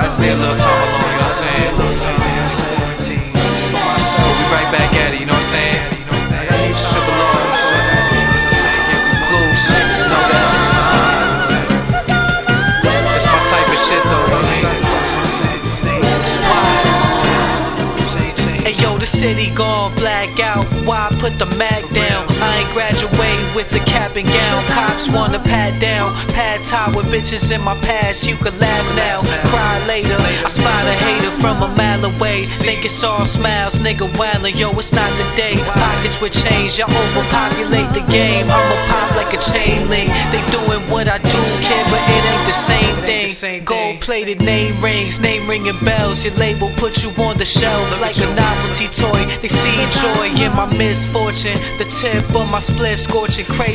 Stay a little time alone, you know what I'm saying? We'll be right back at it, you know what I'm saying? Triple R's, Clues, know that. It's my type of shit though, Hey yo, the city gone black out. Why put the Mac down? I ain't graduate with the cap and gown. Cops wanna pat down. Pad tie with bitches in my past. You can laugh now, cry later. I spot a hater from a mile away. Think it's all smiles, nigga wildin'. Yo, it's not the day. Pockets with change, y'all overpopulate the game. I'ma pop like a chain link. They doing what I do, kid, but it ain't the same thing. Gold plated name rings, name ringing bells. Your label put you on the shelf like a novelty toy. They see joy in my misfortune. The tip of my spliff scorching crazy.